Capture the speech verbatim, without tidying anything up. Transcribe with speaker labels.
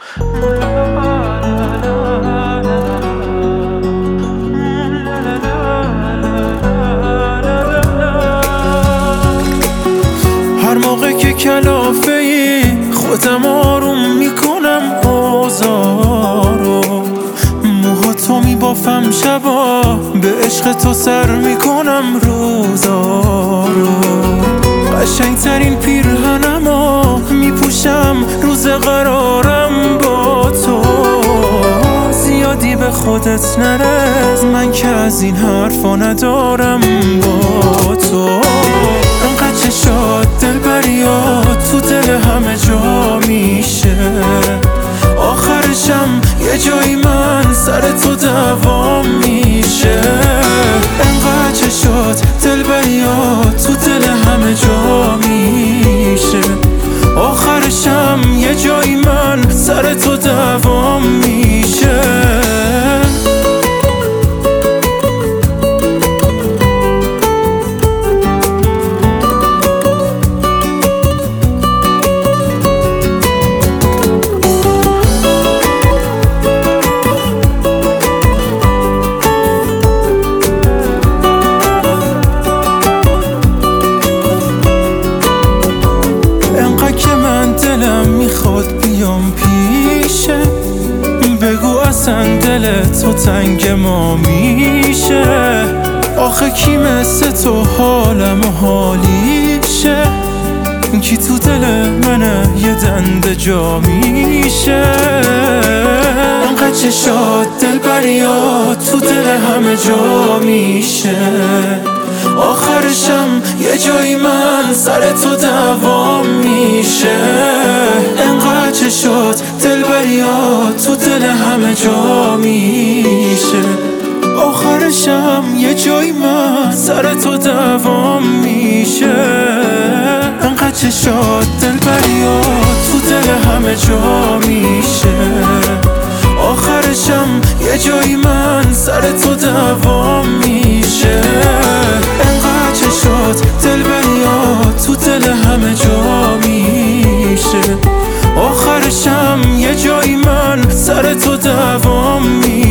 Speaker 1: هر موقع که کلافه ای خودم آروم میکنم بازارو، موهاتو میبافم شبا، به عشق تو سر میکنم روزارو. قشنگ ترین پیرهنمو میپوشم روز قرارم با تو. زیادی به خودت نرس، من که از این حرفا ندارم با تو. انقدر چشات دلبریات تو دل همه جا میشه، آخرشم یه جایی من سر تو دوام میشه. انقدر چشات دلبریات تو دل همه جا میشه، آخرشم یه جایی من سر تو دوام میشه. دلم میخواد بیام پیشه، بگو اصلا دل تو تنگ ما میشه. آخه کی مثل تو حالم و حالیشه، کی تو دل منه یه دنده جا میشه. انقدر چشات دلبریات تو دل همه جا میشه، آخرشم یه جایی من سر تو دوام میشه. انقدر چشات دلبریات تو دل همه جا میشه، آخرشم یه جایی من سر تو دوام میشه. انقدر چشات دلبریات تو دل همه جا میشه، آخرشم یه جایی من سر تو دوام میشه. انقدر چشات دلبریات تو دل همه جا میشه، آخرشم یه جایی من سر تو دوام میشه.